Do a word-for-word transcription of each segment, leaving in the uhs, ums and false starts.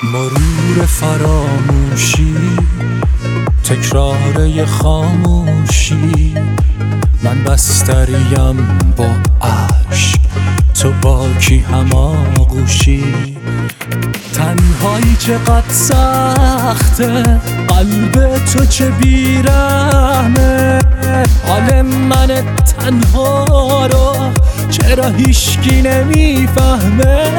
مرور فراموشی، تکرار خاموشی، من بستریم با عشق، تو با کی هماغوشی. تنهایی چقدر سخته، قلب تو چه بیرحمه، حال من تنها رو چرا هیچکی نمیفهمه.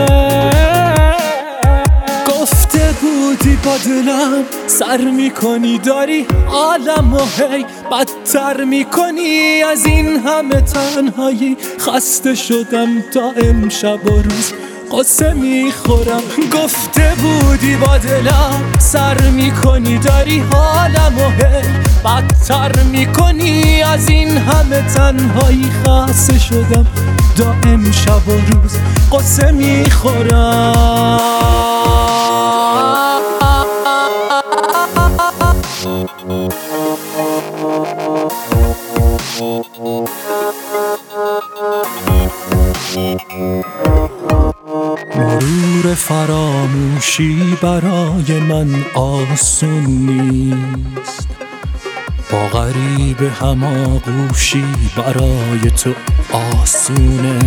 گفته بودی با دلم سر میکنی، داری عالمو هی بدتر میکنی. از این همه تنهایی خسته شدم، تا امشب و روز قصه میخورم. گفته بودی با دلم سر میکنی، داری حالمو هی بدتر میکنی. از این همه تنهایی خسته شدم، دائم شب و روز قصه میخورم. مرور فراموشی برای من آسون نیست، با غریب هماغوشی برای تو آسونه.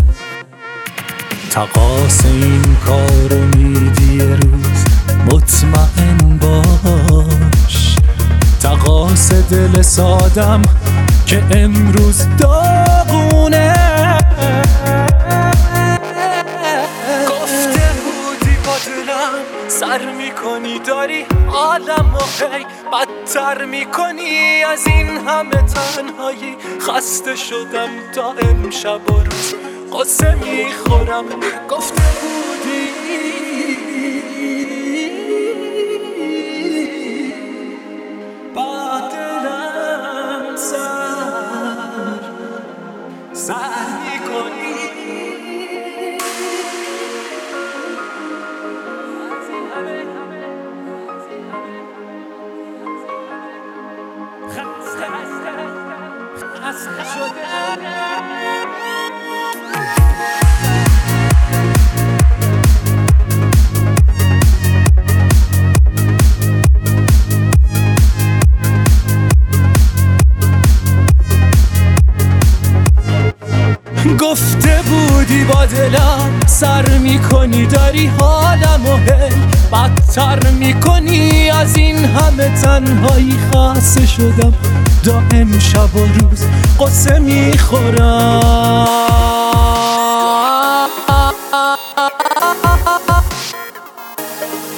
تقاس این کارو میدی یه روز مطمئن باش، تقاس دل سادم که امروز داغونه. گفته بودی با دلم سر میکنی، داری عالمو هی بدتر میکنی. از این همه تنهایی خسته شدم، تا امشب و روز قصه میخورم. گفته بودی با دلم سر سر میکنی. خسته شدم. گفته بودی با دلم سر میکنی، داری حالمو هی بدتر میکنی. از این همه تنهایی خسته شدم، دائم شب و روز قصه میخورم.